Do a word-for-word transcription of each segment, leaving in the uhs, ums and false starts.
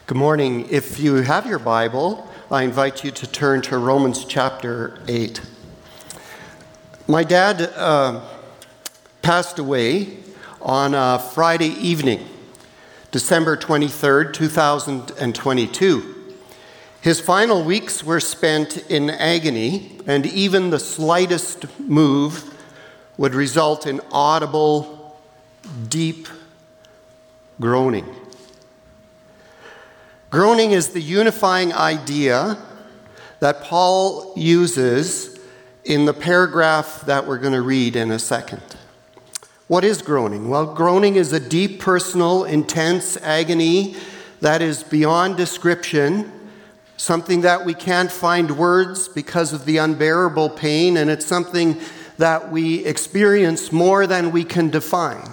Good morning. If you have your Bible, I invite you to turn to Romans chapter eight. My dad uh, passed away on a Friday evening, December twenty-third, two thousand twenty-two. His final weeks were spent in agony, and even the slightest move would result in audible, deep groaning. Groaning is the unifying idea that Paul uses in the paragraph that we're going to read in a second. What is groaning? Well, groaning is a deep, personal, intense agony that is beyond description, something that we can't find words because of the unbearable pain, and it's something that we experience more than we can define.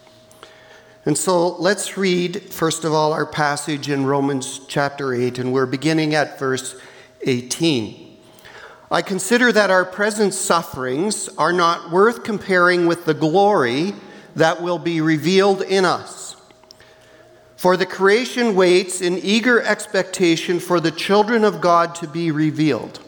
And so let's read, first of all, our passage in Romans chapter eight, and we're beginning at verse eighteen. I consider that our present sufferings are not worth comparing with the glory that will be revealed in us. For the creation waits in eager expectation for the children of God to be revealed.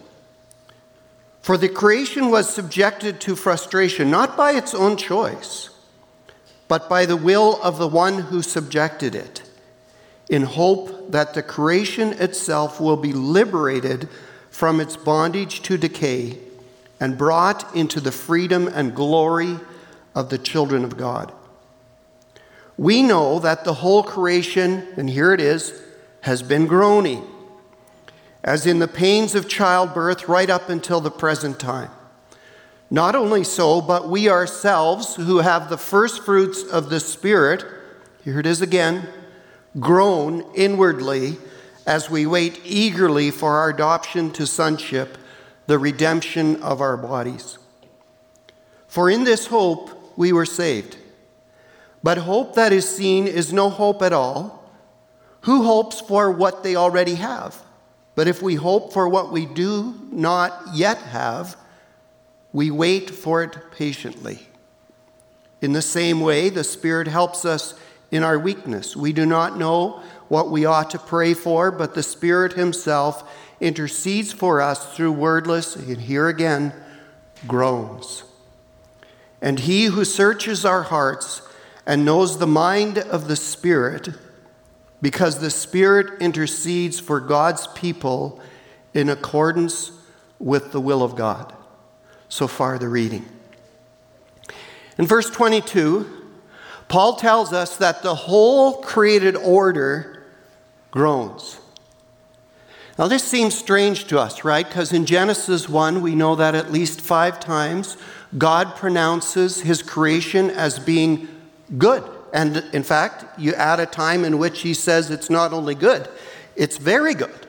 For the creation was subjected to frustration, not by its own choice, but by the will of the one who subjected it, in hope that the creation itself will be liberated from its bondage to decay and brought into the freedom and glory of the children of God. We know that the whole creation, and here it is, has been groaning, as in the pains of childbirth right up until the present time. Not only so, but we ourselves, who have the first fruits of the Spirit, here it is again, groan inwardly as we wait eagerly for our adoption to sonship, the redemption of our bodies. For in this hope we were saved. But hope that is seen is no hope at all. Who hopes for what they already have? But if we hope for what we do not yet have, we wait for it patiently. In the same way, the Spirit helps us in our weakness. We do not know what we ought to pray for, but the Spirit himself intercedes for us through wordless, and here again, groans. And he who searches our hearts and knows the mind of the Spirit, because the Spirit intercedes for God's people in accordance with the will of God. So far, the reading. In verse twenty-two, Paul tells us that the whole created order groans. Now, this seems strange to us, right? Because in Genesis one, we know that at least five times God pronounces his creation as being good. And in fact, you add a time in which he says it's not only good, it's very good.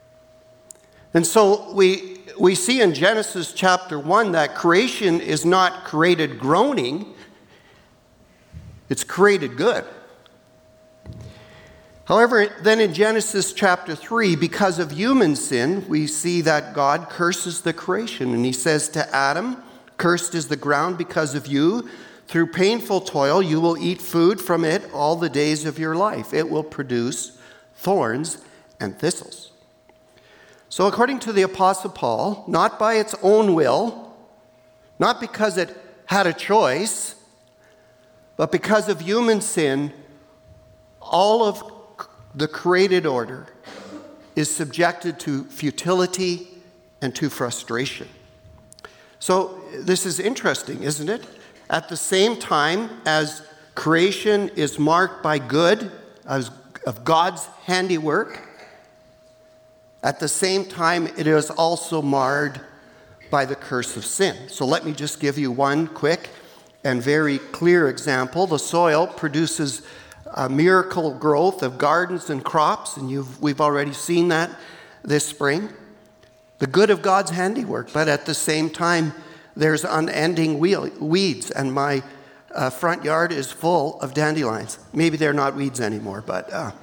And so we We see in Genesis chapter one that creation is not created groaning, it's created good. However, then in Genesis chapter three, because of human sin, we see that God curses the creation. And he says to Adam, "Cursed is the ground because of you. Through painful toil you will eat food from it all the days of your life. It will produce thorns and thistles." So according to the Apostle Paul, not by its own will, not because it had a choice, but because of human sin, all of the created order is subjected to futility and to frustration. So this is interesting, isn't it? At the same time as creation is marked by good, as of God's handiwork, at the same time, it is also marred by the curse of sin. So let me just give you one quick and very clear example. The soil produces a miracle growth of gardens and crops, and you've, we've already seen that this spring. The good of God's handiwork, but at the same time, there's unending weeds, and my uh, front yard is full of dandelions. Maybe they're not weeds anymore, but... Uh,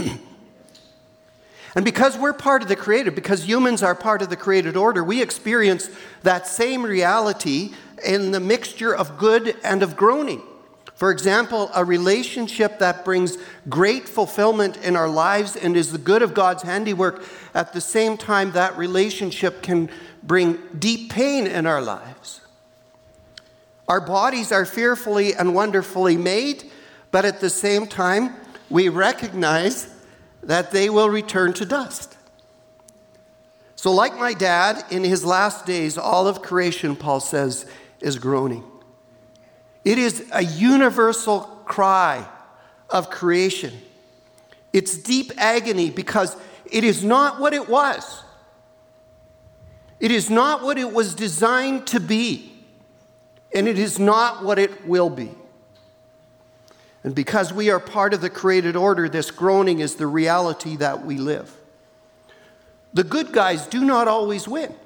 And because we're part of the created, because humans are part of the created order, we experience that same reality in the mixture of good and of groaning. For example, a relationship that brings great fulfillment in our lives and is the good of God's handiwork, at the same time that relationship can bring deep pain in our lives. Our bodies are fearfully and wonderfully made, but at the same time, we recognize that they will return to dust. So like my dad, in his last days, all of creation, Paul says, is groaning. It is a universal cry of creation. It's deep agony because it is not what it was. It is not what it was designed to be. And it is not what it will be. And because we are part of the created order, this groaning is the reality that we live. The good guys do not always win.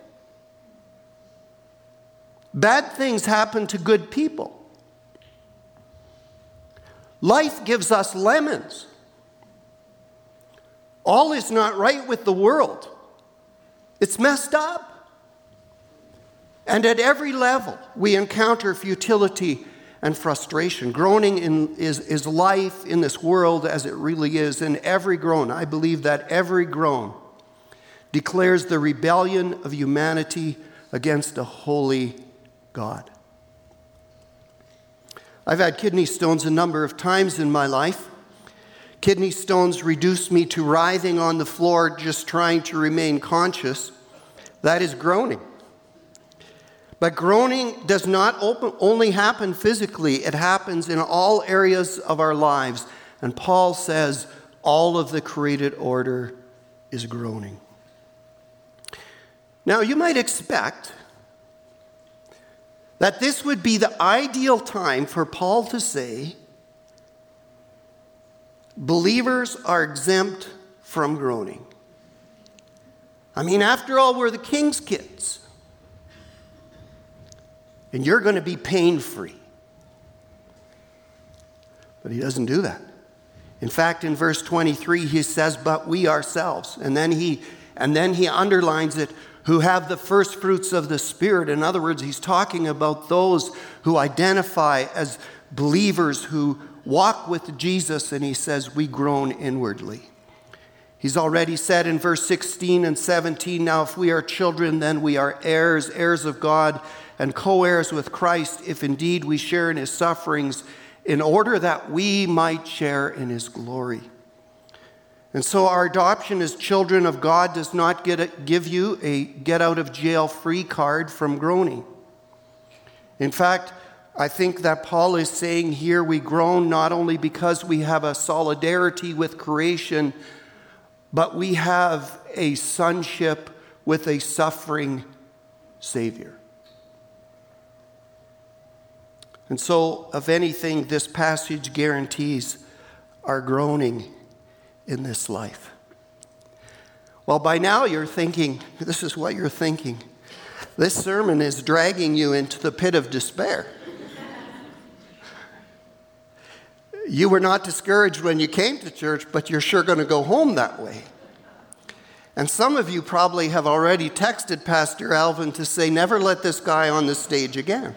Bad things happen to good people. Life gives us lemons. All is not right with the world. It's messed up. And at every level, we encounter futility and frustration. Groaning in, is, is life in this world as it really is. And every groan, I believe that every groan declares the rebellion of humanity against a holy God. I've had kidney stones a number of times in my life. Kidney stones reduce me to writhing on the floor just trying to remain conscious. That is groaning. But groaning does not open, only happen physically. It happens in all areas of our lives. And Paul says all of the created order is groaning. Now, you might expect that this would be the ideal time for Paul to say, believers are exempt from groaning. I mean, after all, we're the king's kids. And you're going to be pain-free. But he doesn't do that. In fact, in verse twenty-three, he says, but we ourselves. And then he, and then he underlines it, who have the first fruits of the Spirit. In other words, he's talking about those who identify as believers who walk with Jesus, and he says, we groan inwardly. He's already said in verse sixteen and seventeen, now if we are children, then we are heirs, heirs of God, and co-heirs with Christ, if indeed we share in his sufferings, in order that we might share in his glory. And so our adoption as children of God does not get a, give you a get-out-of-jail-free card from groaning. In fact, I think that Paul is saying here we groan not only because we have a solidarity with creation, but we have a sonship with a suffering Savior. And so, if anything, this passage guarantees our groaning in this life. Well, by now you're thinking, this is what you're thinking. This sermon is dragging you into the pit of despair. You were not discouraged when you came to church, but you're sure going to go home that way. And some of you probably have already texted Pastor Alvin to say, never let this guy on the stage again.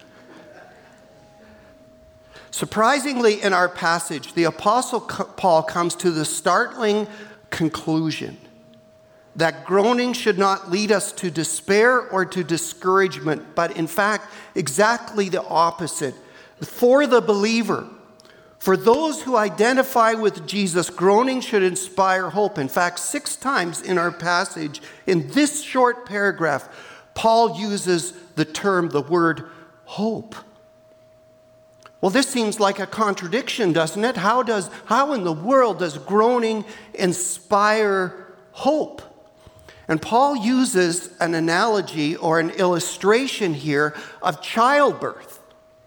Surprisingly, in our passage, the Apostle Paul comes to the startling conclusion that groaning should not lead us to despair or to discouragement, but in fact, exactly the opposite. For the believer, for those who identify with Jesus, groaning should inspire hope. In fact, six times in our passage, in this short paragraph, Paul uses the term, the word hope. Well, this seems like a contradiction, doesn't it? How does, how in the world does groaning inspire hope? And Paul uses an analogy or an illustration here of childbirth.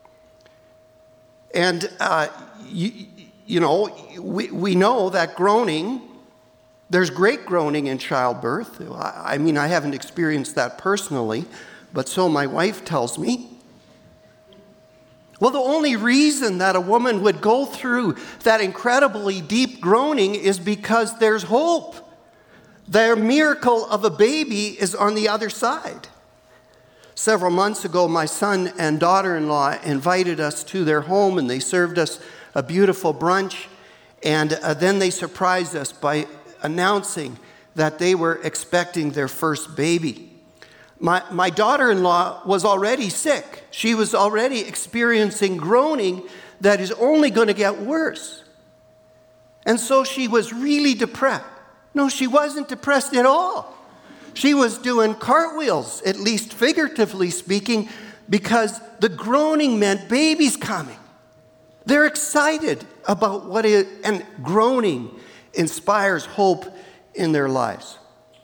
And, uh, you, you know, we, we know that groaning, there's great groaning in childbirth. I, I mean, I haven't experienced that personally, but so my wife tells me. Well, the only reason that a woman would go through that incredibly deep groaning is because there's hope. Their miracle of a baby is on the other side. Several months ago, my son and daughter-in-law invited us to their home, and they served us a beautiful brunch. And uh, then they surprised us by announcing that they were expecting their first baby. My, my daughter-in-law was already sick. She was already experiencing groaning that is only going to get worse. And so she was really depressed. No, she wasn't depressed at all. She was doing cartwheels, at least figuratively speaking, because the groaning meant baby's coming. They're excited about what it, and groaning inspires hope in their lives.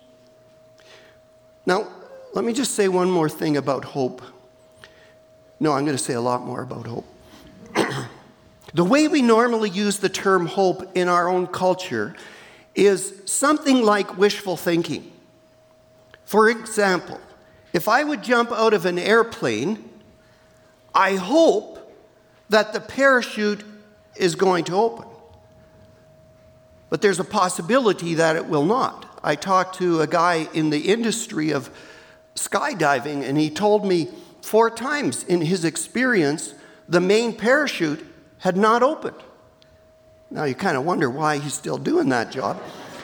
Now, let me just say one more thing about hope. No, I'm going to say a lot more about hope. The way we normally use the term hope in our own culture is something like wishful thinking. For example, if I would jump out of an airplane, I hope that the parachute is going to open. But there's a possibility that it will not. I talked to a guy in the industry of skydiving, and he told me four times in his experience, the main parachute had not opened. Now you kind of wonder why he's still doing that job.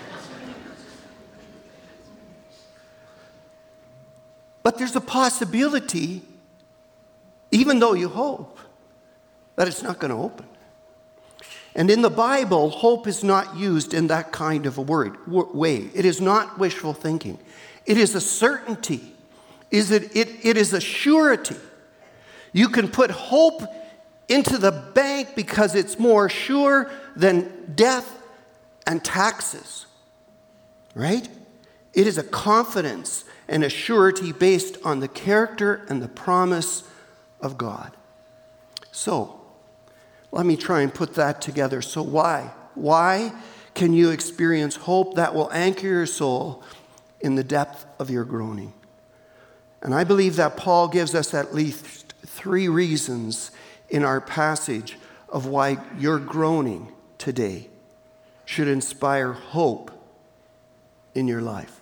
But there's a possibility, even though you hope, that it's not going to open. And in the Bible, hope is not used in that kind of a word, way. It is not wishful thinking. It is a certainty. Is it, it, it is a surety. You can put hope into the bank because it's more sure than death and taxes. Right? It is a confidence and a surety based on the character and the promise of God. So, let me try and put that together. So why? Why can you experience hope that will anchor your soul in the depth of your groaning? And I believe that Paul gives us at least three reasons in our passage of why your groaning today should inspire hope in your life.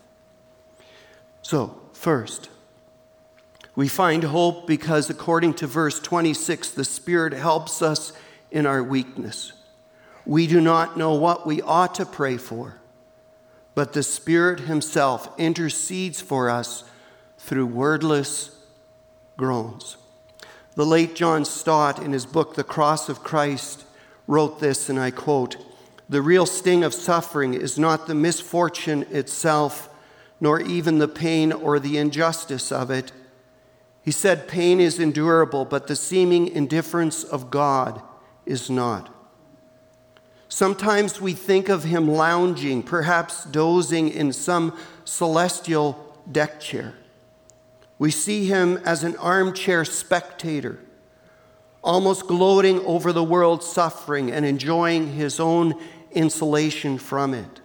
So, first, we find hope because according to verse twenty-six, the Spirit helps us in our weakness. We do not know what we ought to pray for, but the Spirit Himself intercedes for us through wordless groans. The late John Stott, in his book, The Cross of Christ, wrote this, and I quote, "The real sting of suffering is not the misfortune itself, nor even the pain or the injustice of it." He said, "Pain is endurable, but the seeming indifference of God is not." Sometimes we think of Him lounging, perhaps dozing in some celestial deck chair. We see Him as an armchair spectator, almost gloating over the world's suffering and enjoying His own insulation from it.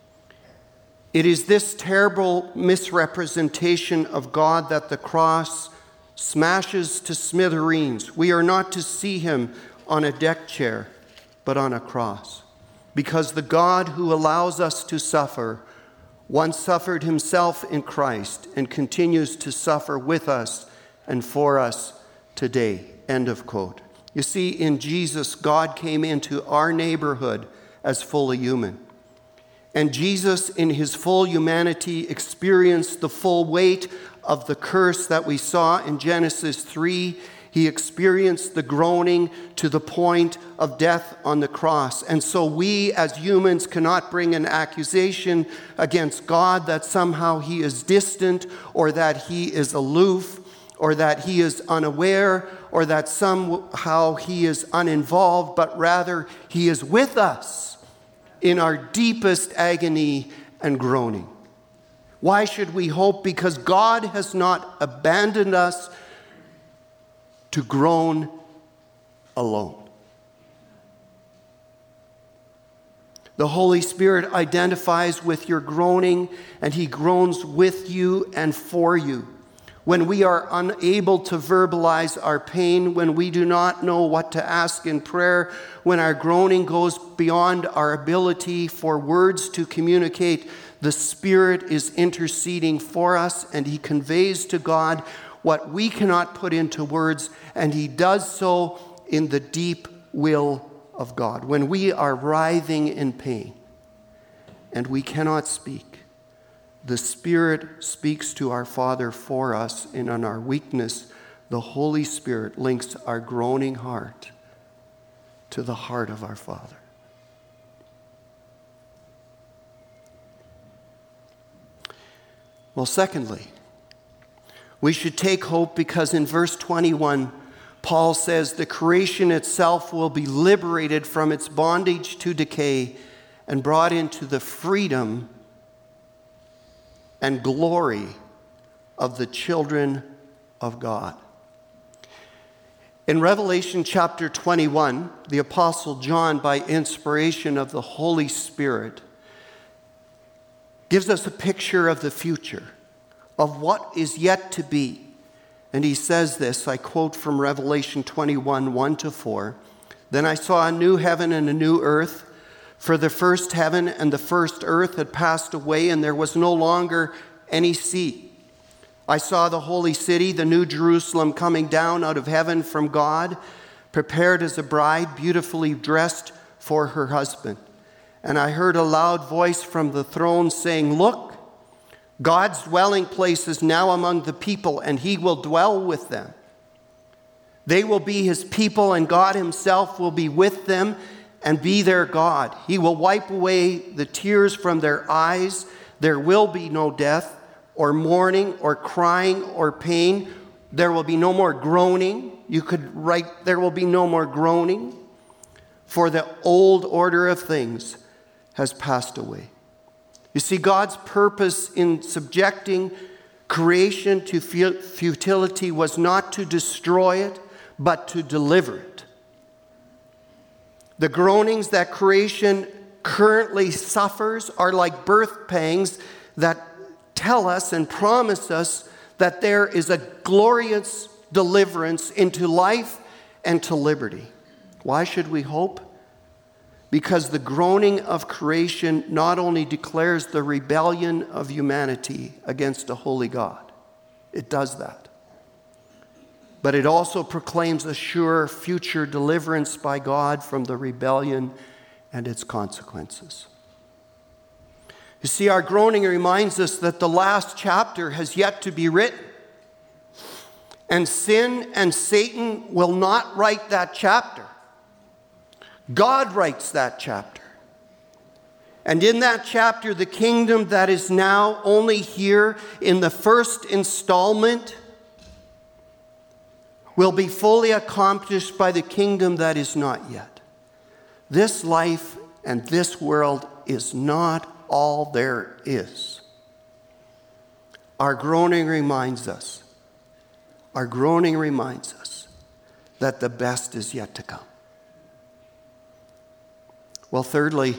It is this terrible misrepresentation of God that the cross smashes to smithereens. We are not to see Him on a deck chair, but on a cross. Because the God who allows us to suffer once suffered Himself in Christ and continues to suffer with us and for us today. End of quote. You see, in Jesus, God came into our neighborhood as fully human. And Jesus, in His full humanity, experienced the full weight of the curse that we saw in Genesis three. He experienced the groaning to the point of death on the cross. And so we as humans cannot bring an accusation against God that somehow He is distant or that He is aloof or that He is unaware or that somehow He is uninvolved, but rather He is with us in our deepest agony and groaning. Why should we hope? Because God has not abandoned us to groan alone. The Holy Spirit identifies with your groaning, and He groans with you and for you. When we are unable to verbalize our pain, when we do not know what to ask in prayer, when our groaning goes beyond our ability for words to communicate, the Spirit is interceding for us, and He conveys to God what we cannot put into words, and he does so in the deep will of God. When we are writhing in pain and we cannot speak, the Spirit speaks to our Father for us, and in our weakness, the Holy Spirit links our groaning heart to the heart of our Father. Well, secondly, we should take hope because in verse twenty-one, Paul says the creation itself will be liberated from its bondage to decay and brought into the freedom and glory of the children of God. In Revelation chapter twenty-one, the Apostle John, by inspiration of the Holy Spirit, gives us a picture of the future, of what is yet to be. And he says this, I quote from Revelation twenty-one, one to four. Then I saw a new heaven and a new earth, for the first heaven and the first earth had passed away, and there was no longer any sea. I saw the holy city, the new Jerusalem, coming down out of heaven from God, prepared as a bride, beautifully dressed for her husband. And I heard a loud voice from the throne saying, "Look, God's dwelling place is now among the people, and he will dwell with them. They will be his people, and God himself will be with them and be their God. He will wipe away the tears from their eyes. There will be no death, or mourning, or crying, or pain. There will be no more groaning." You could write, "There will be no more groaning, for the old order of things has passed away." You see, God's purpose in subjecting creation to futility was not to destroy it, but to deliver it. The groanings that creation currently suffers are like birth pangs that tell us and promise us that there is a glorious deliverance into life and to liberty. Why should we hope? Because the groaning of creation not only declares the rebellion of humanity against a holy God, it does that, but it also proclaims a sure future deliverance by God from the rebellion and its consequences. You see, our groaning reminds us that the last chapter has yet to be written, and sin and Satan will not write that chapter. God writes that chapter. And in that chapter, the kingdom that is now only here in the first installment will be fully accomplished by the kingdom that is not yet. This life and this world is not all there is. Our groaning reminds us, our groaning reminds us that the best is yet to come. Well, thirdly,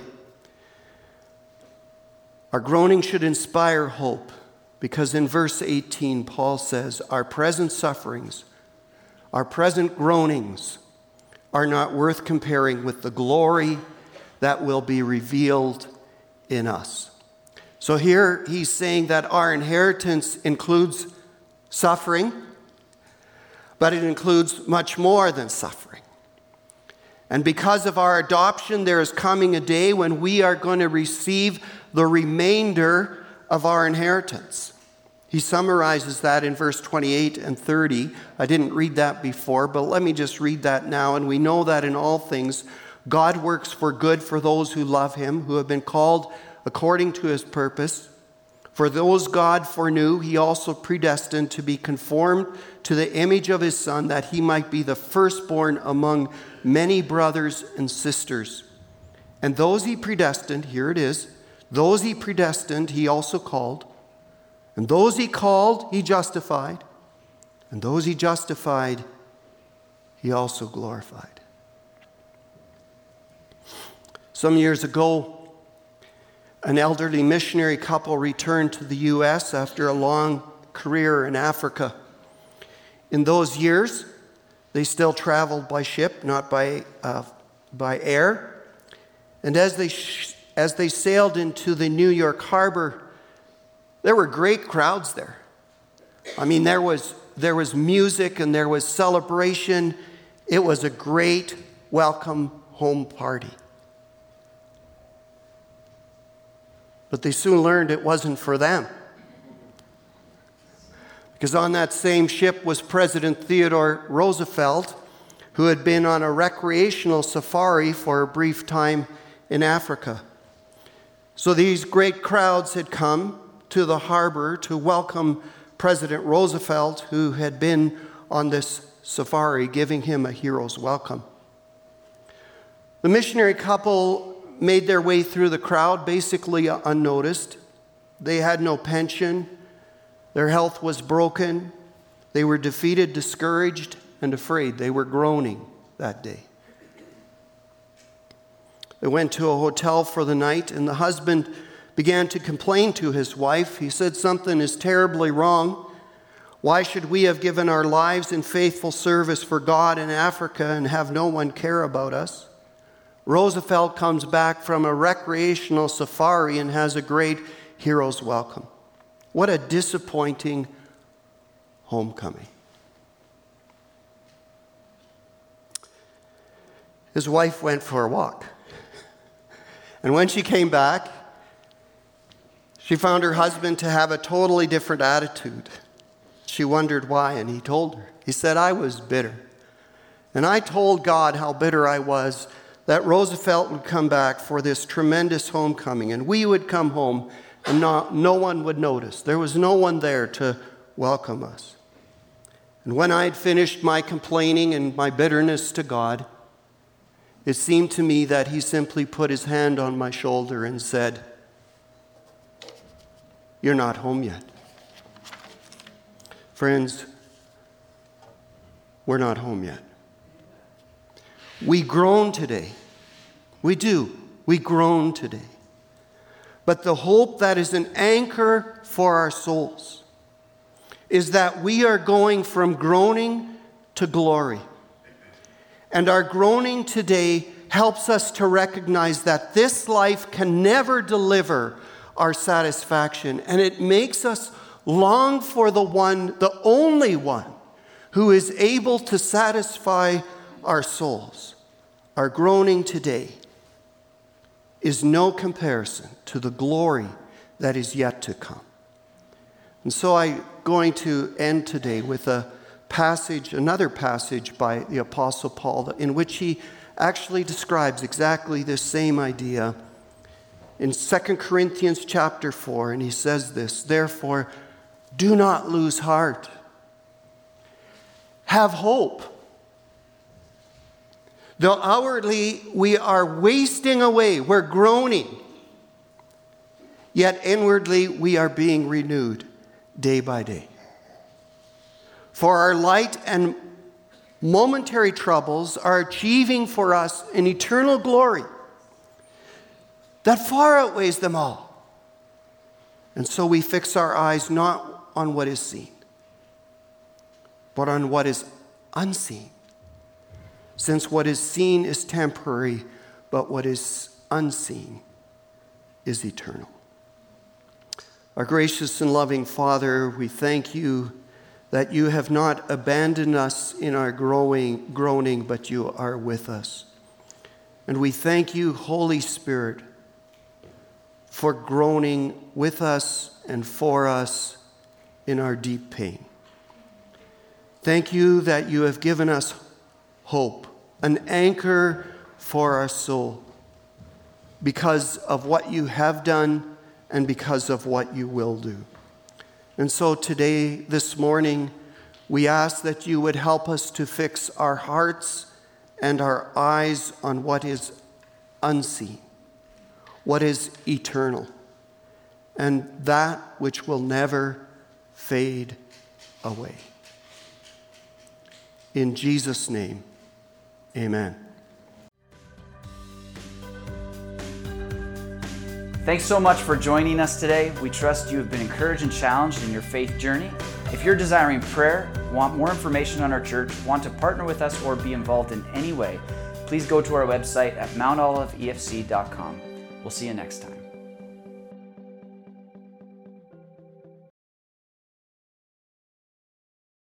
our groaning should inspire hope, because in verse eighteen, Paul says, our present sufferings, our present groanings are not worth comparing with the glory that will be revealed in us. So here he's saying that our inheritance includes suffering, but it includes much more than suffering. And because of our adoption, there is coming a day when we are going to receive the remainder of our inheritance. He summarizes that in verse twenty-eight and thirty. I didn't read that before, but let me just read that now. And we know that in all things, God works for good for those who love him, who have been called according to his purpose. For those God foreknew, he also predestined to be conformed to the image of his Son, that he might be the firstborn among many brothers and sisters. And those he predestined, here it is, those he predestined, he also called. And those he called, he justified. And those he justified, he also glorified. Some years ago, an elderly missionary couple returned to the U S after a long career in Africa. In those years, they still traveled by ship, not by, uh, by air. And as they, sh- as they sailed into the New York harbor, there were great crowds there. I mean, there was there was music and there was celebration. It was a great welcome home party. But they soon learned it wasn't for them. Because on that same ship was President Theodore Roosevelt, who had been on a recreational safari for a brief time in Africa. So these great crowds had come to the harbor to welcome President Roosevelt, who had been on this safari, giving him a hero's welcome. The missionary couple made their way through the crowd, basically unnoticed. They had no pension. Their health was broken. They were defeated, discouraged, and afraid. They were groaning that day. They went to a hotel for the night, and the husband began to complain to his wife. He said, "Something is terribly wrong. Why should we have given our lives in faithful service for God in Africa and have no one care about us? Roosevelt comes back from a recreational safari and has a great hero's welcome. What a disappointing homecoming." His wife went for a walk. And when she came back, she found her husband to have a totally different attitude. She wondered why, and he told her. He said, "I was bitter. And I told God how bitter I was that Roosevelt would come back for this tremendous homecoming, and we would come home and not, no one would notice. There was no one there to welcome us. And when I had finished my complaining and my bitterness to God, it seemed to me that he simply put his hand on my shoulder and said, 'You're not home yet.' Friends, we're not home yet. We groan today. We do. We groan today. But the hope that is an anchor for our souls is that we are going from groaning to glory. And our groaning today helps us to recognize that this life can never deliver our satisfaction. And it makes us long for the one, the only one, who is able to satisfy our souls. Our groaning today is no comparison to the glory that is yet to come. And so I'm going to end today with a passage, another passage by the Apostle Paul, in which he actually describes exactly this same idea in Second Corinthians chapter four, and he says this, "Therefore, do not lose heart. Have hope. Though outwardly we are wasting away, we're groaning, yet inwardly we are being renewed day by day. For our light and momentary troubles are achieving for us an eternal glory that far outweighs them all. And so we fix our eyes not on what is seen, but on what is unseen. Since what is seen is temporary, but what is unseen is eternal." Our gracious and loving Father, we thank you that you have not abandoned us in our growing, groaning, but you are with us. And we thank you, Holy Spirit, for groaning with us and for us in our deep pain. Thank you that you have given us hope, an anchor for our soul, because of what you have done and because of what you will do. And so today, this morning, we ask that you would help us to fix our hearts and our eyes on what is unseen, what is eternal, and that which will never fade away. In Jesus' name, amen. Thanks so much for joining us today. We trust you have been encouraged and challenged in your faith journey. If you're desiring prayer, want more information on our church, want to partner with us, or be involved in any way, please go to our website at mount olive e f c dot com. We'll see you next time.